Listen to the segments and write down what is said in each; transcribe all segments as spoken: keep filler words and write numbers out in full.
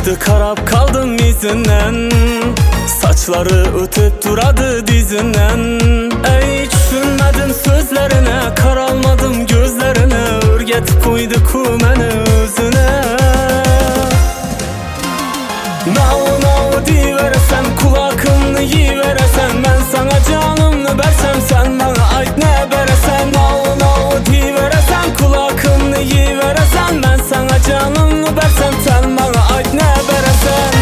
Düştü karab kaldım izinden, saçları ötüp duradı dizinden. Ey düşünmedim sözlerine, karalmadım gözlerine, örgetip koydu kumeni özüne. Nao nao diveresen, kulakımını yiveresen, ben sana canımını versem, sen bana ait ne beresen. Nao nao diveresen, kulakımını yiveresen, ben sana canımını versem, sen bana ait ne beresen.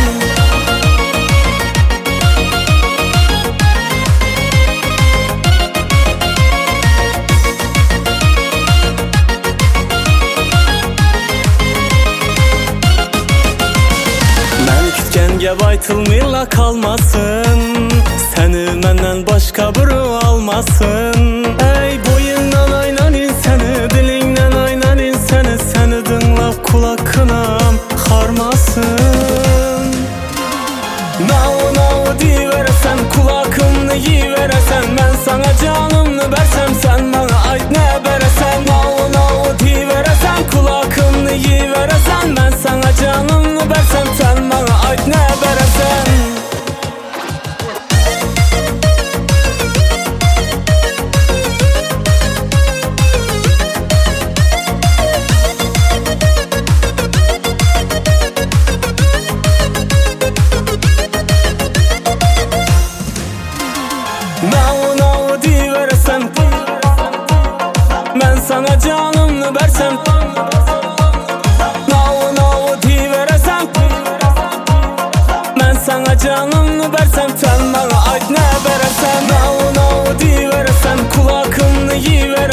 Gep aytılmıyla kalmasın, seni menden başka biri almasın. Ey boyundan aynanin seni, dilinden aynanin seni, seni dinlap kulakınam harmasın. Nao nao diveresen, kulakımını yiveresen, ben sana canımını versem, sen bana ait ne beresen. Nao nao diveresen, kulakımını yiveresen, ben sana canımını versem, sen bana ait ne beresen. Nao nao diveresen, ben sana canımını versem. Nao nao diveresen, ben sana canımını versem, sen bana ait ne beresen. Nao nao diveresen, kulakımını yiveresen,